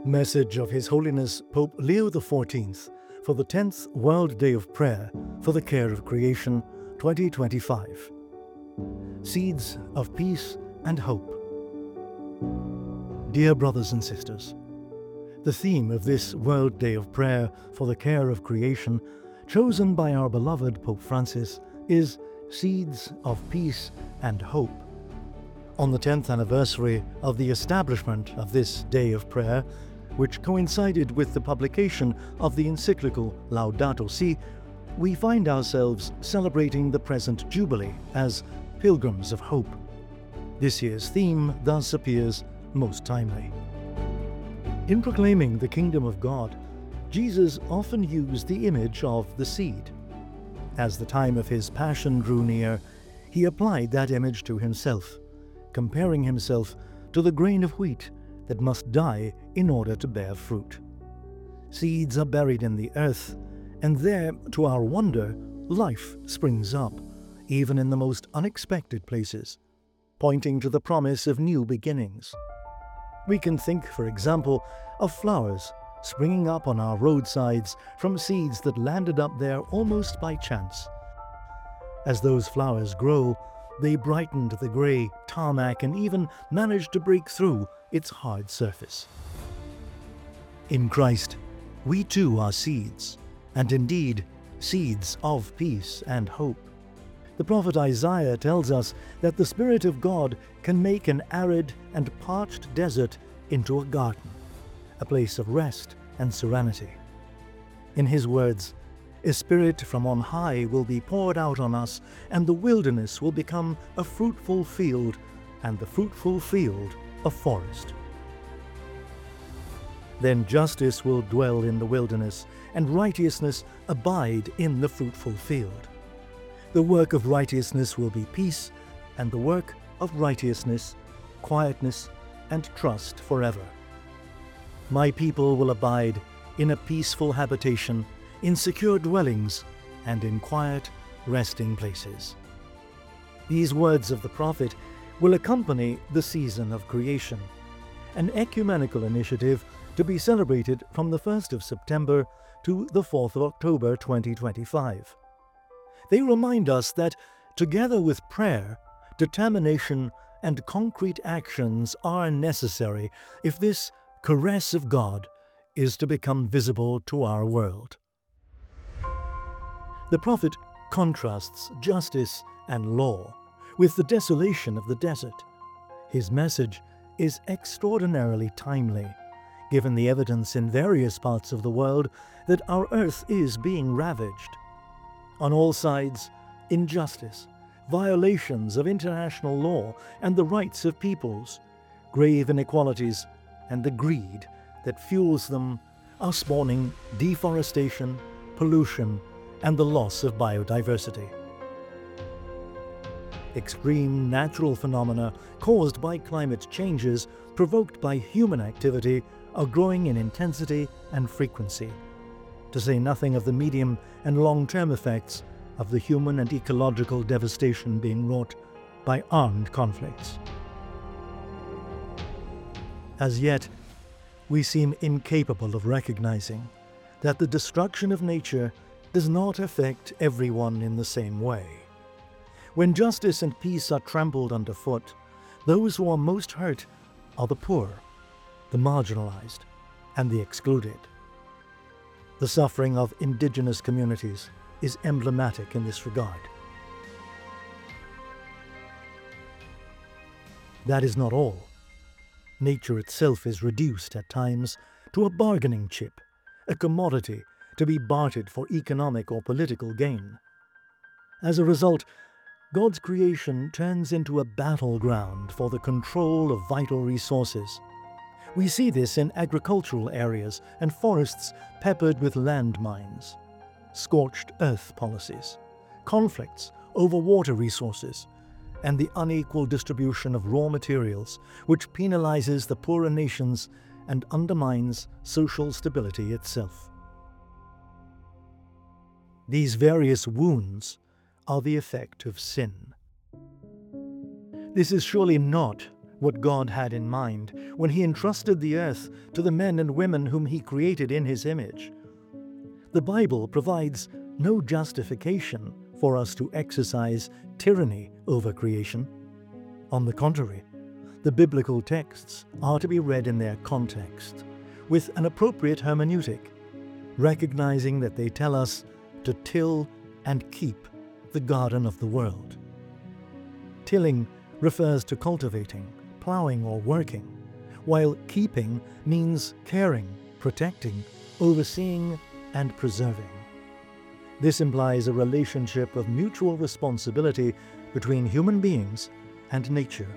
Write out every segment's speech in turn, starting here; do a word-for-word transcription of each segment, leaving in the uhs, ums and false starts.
Message of His Holiness Pope Leo the fourteenth for the tenth World Day of Prayer for the Care of Creation twenty twenty-five. Seeds of Peace and Hope. Dear brothers and sisters, the theme of this World Day of Prayer for the Care of Creation, chosen by our beloved Pope Francis, is Seeds of Peace and Hope. On the tenth anniversary of the establishment of this Day of Prayer, which coincided with the publication of the encyclical Laudato Si', we find ourselves celebrating the present Jubilee as pilgrims of hope. This year's theme thus appears most timely. In proclaiming the kingdom of God, Jesus often used the image of the seed. As the time of his passion drew near, he applied that image to himself, comparing himself to the grain of wheat that must die in order to bear fruit. Seeds are buried in the earth, and there, to our wonder, life springs up, even in the most unexpected places, pointing to the promise of new beginnings. We can think, for example, of flowers springing up on our roadsides from seeds that landed up there almost by chance. As those flowers grow, they brightened the gray tarmac and even managed to break through its hard surface. In Christ, we too are seeds, and indeed, seeds of peace and hope. The prophet Isaiah tells us that the Spirit of God can make an arid and parched desert into a garden, a place of rest and serenity. In his words, "A spirit from on high will be poured out on us, and the wilderness will become a fruitful field, and the fruitful field a forest." Then justice will dwell in the wilderness, and righteousness abide in the fruitful field. The work of righteousness will be peace, and the work of righteousness, quietness, and trust forever. My people will abide in a peaceful habitation, in secure dwellings, and in quiet, resting places. These words of the prophet will accompany the season of creation, an ecumenical initiative to be celebrated from the first of September to the fourth of October twenty twenty-five. They remind us that, together with prayer, determination, and concrete actions are necessary if this caress of God is to become visible to our world. The prophet contrasts justice and law with the desolation of the desert. His message is extraordinarily timely, given the evidence in various parts of the world that our earth is being ravaged. On all sides, injustice, violations of international law and the rights of peoples, grave inequalities, and the greed that fuels them are spawning deforestation, pollution, and the loss of biodiversity. Extreme natural phenomena caused by climate changes provoked by human activity are growing in intensity and frequency, to say nothing of the medium and long-term effects of the human and ecological devastation being wrought by armed conflicts. As yet, we seem incapable of recognizing that the destruction of nature does not affect everyone in the same way. When justice and peace are trampled underfoot, those who are most hurt are the poor, the marginalized, and the excluded. The suffering of indigenous communities is emblematic in this regard. That is not all. Nature itself is reduced at times to a bargaining chip, a commodity to be bartered for economic or political gain. As a result, God's creation turns into a battleground for the control of vital resources. We see this in agricultural areas and forests peppered with landmines, scorched earth policies, conflicts over water resources, and the unequal distribution of raw materials, which penalizes the poorer nations and undermines social stability itself. These various wounds are the effect of sin. This is surely not what God had in mind when he entrusted the earth to the men and women whom he created in his image. The Bible provides no justification for us to exercise tyranny over creation. On the contrary, the biblical texts are to be read in their context, with an appropriate hermeneutic, recognizing that they tell us to till and keep the garden of the world. Tilling refers to cultivating, plowing, or working, while keeping means caring, protecting, overseeing, and preserving. This implies a relationship of mutual responsibility between human beings and nature.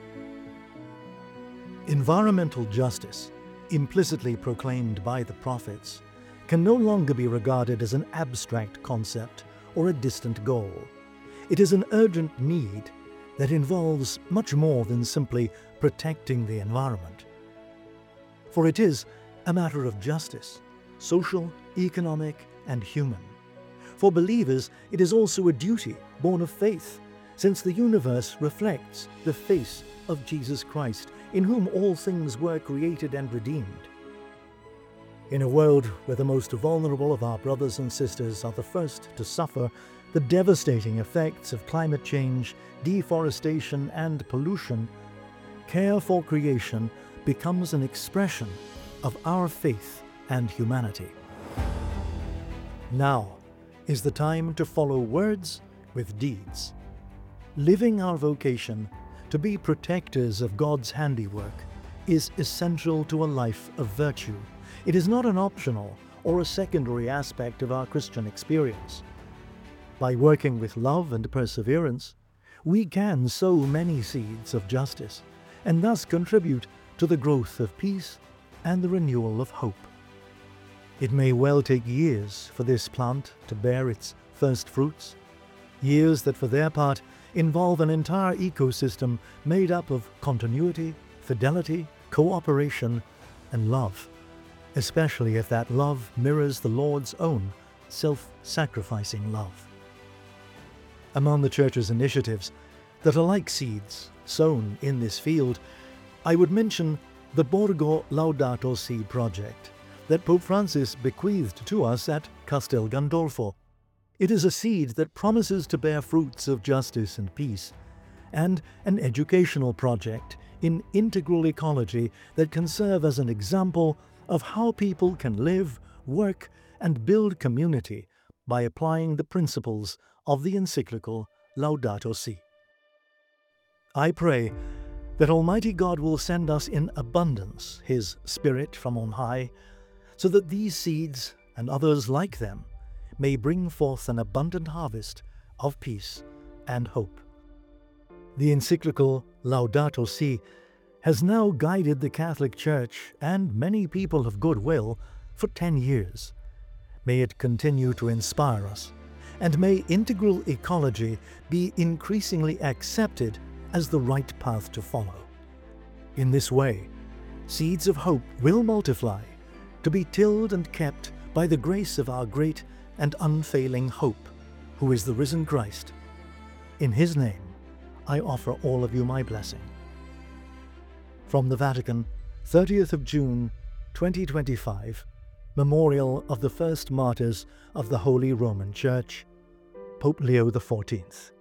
Environmental justice, implicitly proclaimed by the prophets, can no longer be regarded as an abstract concept or a distant goal. It is an urgent need that involves much more than simply protecting the environment. For it is a matter of justice, social, economic, and human. For believers, it is also a duty born of faith, since the universe reflects the face of Jesus Christ, in whom all things were created and redeemed. In a world where the most vulnerable of our brothers and sisters are the first to suffer the devastating effects of climate change, deforestation, and pollution, care for creation becomes an expression of our faith and humanity. Now is the time to follow words with deeds. Living our vocation to be protectors of God's handiwork is essential to a life of virtue. It is not an optional or a secondary aspect of our Christian experience. By working with love and perseverance, we can sow many seeds of justice and thus contribute to the growth of peace and the renewal of hope. It may well take years for this plant to bear its first fruits, years that for their part involve an entire ecosystem made up of continuity, fidelity, cooperation, and love, especially if that love mirrors the Lord's own self-sacrificing love. Among the Church's initiatives that are like seeds sown in this field, I would mention the Borgo Laudato Si project that Pope Francis bequeathed to us at Castel Gandolfo. It is a seed that promises to bear fruits of justice and peace, and an educational project in integral ecology that can serve as an example of how people can live, work, and build community by applying the principles of the encyclical Laudato Si. I pray that Almighty God will send us in abundance His Spirit from on high, so that these seeds and others like them may bring forth an abundant harvest of peace and hope. The encyclical Laudato Si has now guided the Catholic Church and many people of goodwill for ten years. May it continue to inspire us, and may integral ecology be increasingly accepted as the right path to follow. In this way, seeds of hope will multiply, to be tilled and kept by the grace of our great and unfailing hope, who is the risen Christ. In His name, I offer all of you my blessing. From the Vatican, thirtieth of June, twenty twenty-five, Memorial of the First Martyrs of the Holy Roman Church, Pope Leo the fourteenth.